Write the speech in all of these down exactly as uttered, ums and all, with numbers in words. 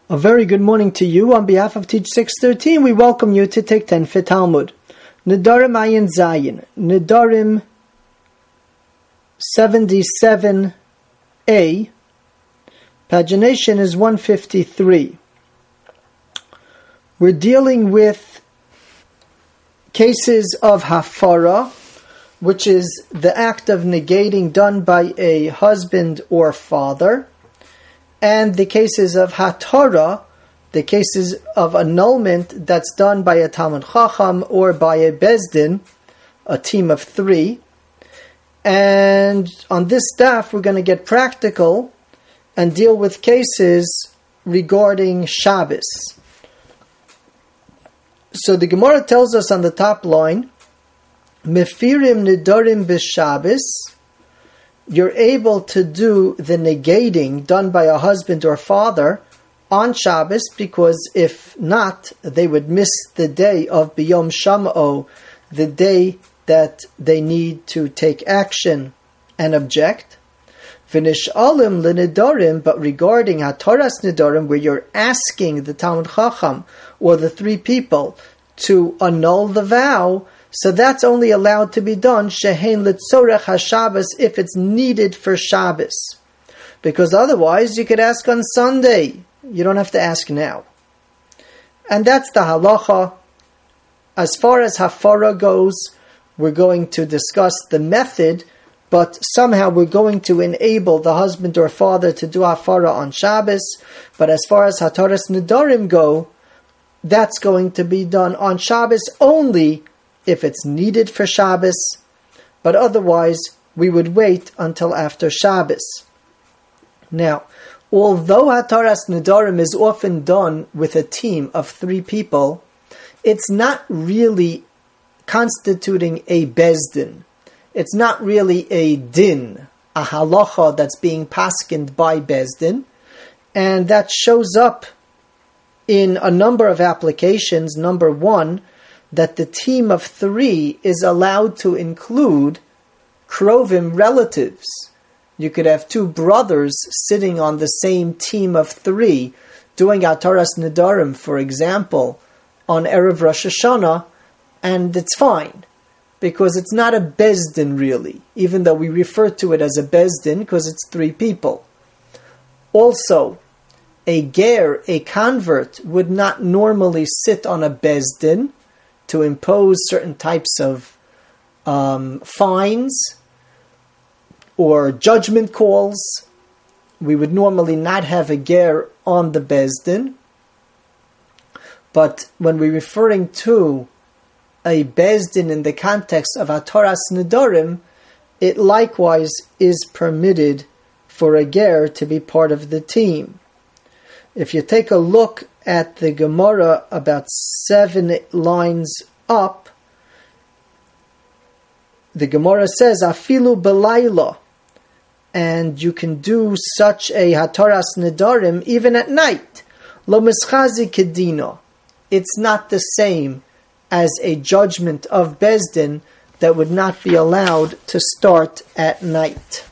A very good morning to you. On behalf of Teach six thirteen, we welcome you to take ten for Talmud. Nedarim Ayin Zayin. Nedarim seventy-seven A. Pagination is one fifty-three. We're dealing with cases of hafara, which is the act of negating done by a husband or father, and the cases of hatara, the cases of annulment that's done by a Talmud Chacham or by a Bezdin, a team of three. And on this staff, we're going to get practical and deal with cases regarding Shabbos. So the Gemara tells us on the top line, Mefirim nidarim b'Shabbos, you're able to do the negating done by a husband or father on Shabbos, because if not, they would miss the day of Biyom Sham'o, the day that they need to take action and object. V'nish'alim l'nidarim, but regarding hataras nidarim, where you're asking the Talmud Chacham or the three people to annul the vow, so that's only allowed to be done shehein litzorech haShabbos, if it's needed for Shabbos. Because otherwise you could ask on Sunday. You don't have to ask now. And that's the halacha. As far as hafara goes, we're going to discuss the method, but somehow we're going to enable the husband or father to do hafara on Shabbos. But as far as hataras nidarim go, that's going to be done on Shabbos only if it's needed for Shabbos, but otherwise we would wait until after Shabbos. Now, although hataras nidarim is often done with a team of three people, it's not really constituting a bezdin. It's not really a din, a halacha that's being paskined by bezdin, and that shows up in a number of applications. Number one, that the team of three is allowed to include krovim relatives. You could have two brothers sitting on the same team of three, doing hataras nidarim, for example, on Erev Rosh Hashanah, and it's fine, because it's not a bezdin really, even though we refer to it as a bezdin, because it's three people. Also, a ger, a convert, would not normally sit on a bezdin to impose certain types of um, fines or judgment calls. We would normally not have a ger on the bezdin. But when we're referring to a bezdin in the context of hataras nidarim, it likewise is permitted for a ger to be part of the team. If you take a look at the Gemara about seven lines up, the Gemara says, Afilu belayla, and you can do such a hataras nidarim even at night. Lo mischazi kedino. It's not the same as a judgment of bezdin that would not be allowed to start at night.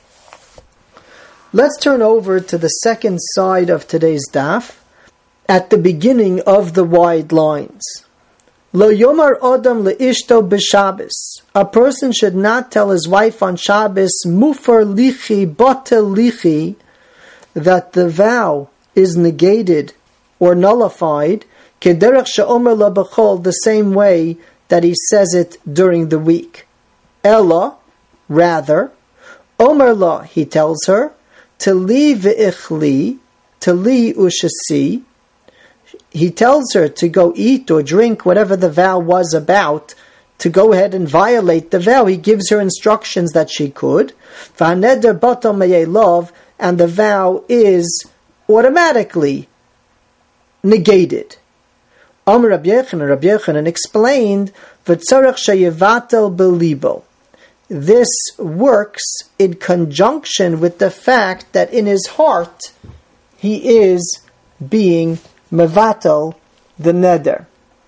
Let's turn over to the second side of today's daf, at the beginning of the wide lines. Lo yomar adam leishto b'Shabbos. A person should not tell his wife on Shabbos, mufar lichi batel lichi, that the vow is negated or nullified, kederach she'omer la b'chol, the same way that he says it during the week. Ella, rather, omer la, he tells her, tali v'ichli, tali ushasi, he tells her to go eat or drink whatever the vow was about, to go ahead and violate the vow. He gives her instructions that she could. V'haneder batal meyelov, and the vow is automatically negated. Amar Rabbi Yochanan, Rabbi Yochanan explained, v'tzarech sheyevatel belibo. This works in conjunction with the fact that in his heart he is being mevatel the neder.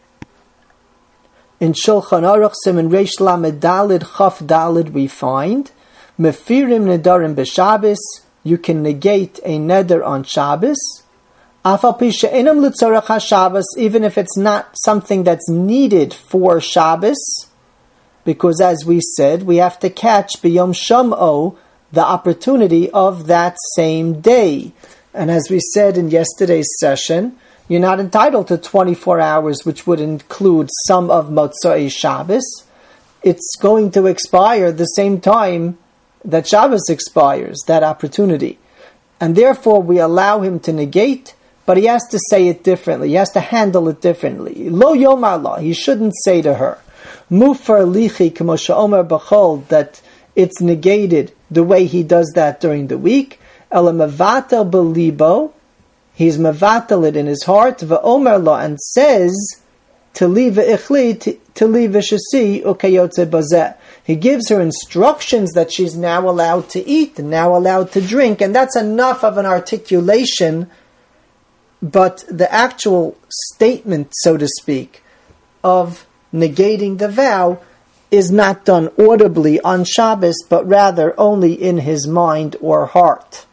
In Shulchan Aruch Siman Reish Lamed Dalid Chaf Dalid we find Mefirim Nedarim b'Shabbos, you can negate a neder on Shabbos. even if it's not something that's needed for Shabbos, because as we said, we have to catch b'yom sham'o, the opportunity of that same day. And as we said in yesterday's session, you're not entitled to twenty-four hours, which would include some of Motzei Shabbos. It's going to expire the same time that Shabbos expires, that opportunity. And therefore we allow him to negate, but he has to say it differently. He has to handle it differently. Lo yomar la, he shouldn't say to her, Mufar lichi k'mo she'omer b'chol, that it's negated the way he does that during the week. Ela mevatel b'libo, he's mevatel it in his heart, v'omer la, and says, Tali v'ichli, tali v'shasi, ukayotze bazeh. He gives her instructions that she's now allowed to eat, and now allowed to drink, and that's enough of an articulation. But the actual statement, so to speak, of negating the vow is not done audibly on Shabbos, but rather only in his mind or heart.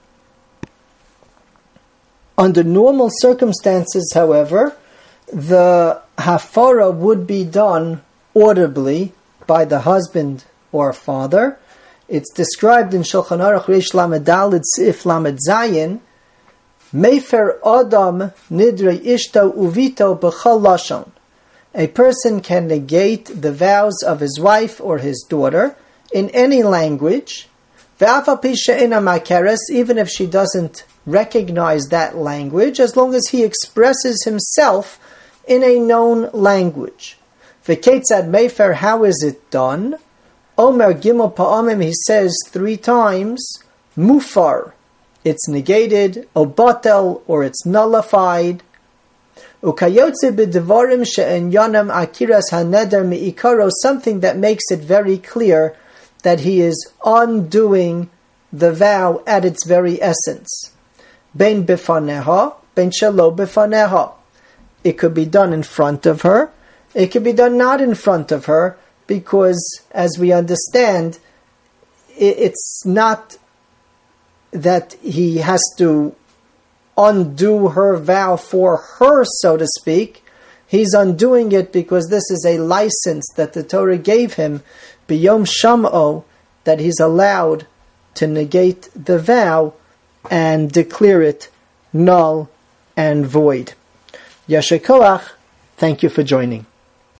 Under normal circumstances, however, the hafara would be done audibly by the husband or father. It's described in Shulchan Aruch Reish Lamed Daled Sif Lamed Zayin, Mefer Adam Nidre Ishto Uvito B'chol Lashon. A person can negate the vows of his wife or his daughter in any language, even if she doesn't recognize that language, as long as he expresses himself in a known language. V'ketzad Mefer, how is it done? Omer Gimel Pa'amim, he says three times, Mufar, it's negated, Obatel, or it's nullified. Ukayotze b'devarim she'enyanam akiras haneder mi'ikaro, something that makes it very clear that he is undoing the vow at its very essence. Ben bifaneha, ben shelo bifaneha. It could be done in front of her. It could be done not in front of her, because, as we understand, it's not that he has to undo her vow for her, so to speak. He's undoing it because this is a license that the Torah gave him, b'yom sham'o, that he's allowed to negate the vow and declare it null and void. Yasher koach, thank you for joining.